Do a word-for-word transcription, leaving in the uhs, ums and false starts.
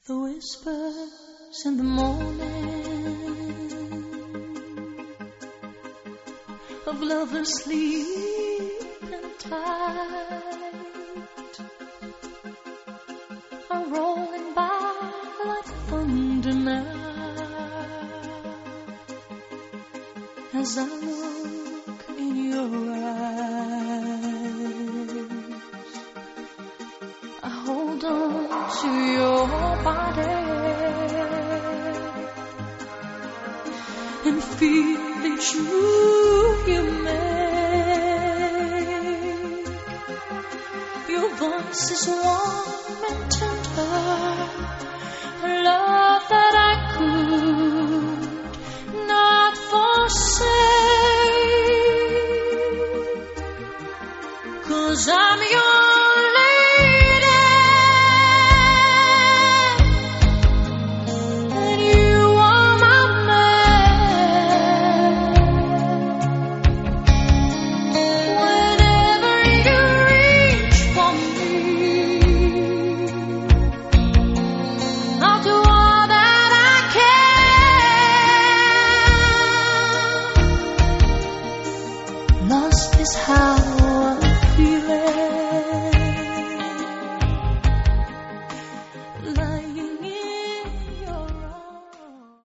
The whispers in the morning of lovers sleeping tight are rolling by like thunder now as I look in your eyes. I hold on to your body and feel that you, you make. Your voice is warm and tender.